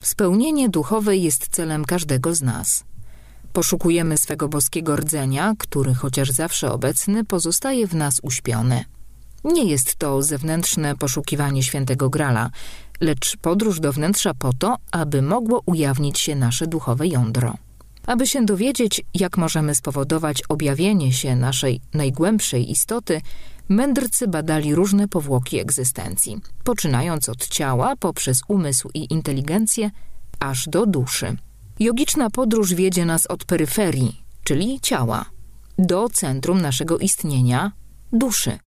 Spełnienie duchowe jest celem każdego z nas. Poszukujemy swego boskiego rdzenia, który, chociaż zawsze obecny, pozostaje w nas uśpiony. Nie jest to zewnętrzne poszukiwanie świętego grala, lecz podróż do wnętrza po to, aby mogło ujawnić się nasze duchowe jądro. Aby się dowiedzieć, jak możemy spowodować objawienie się naszej najgłębszej istoty, mędrcy badali różne powłoki egzystencji, poczynając od ciała, poprzez umysł i inteligencję, aż do duszy. Jogiczna podróż wiedzie nas od peryferii, czyli ciała, do centrum naszego istnienia, duszy.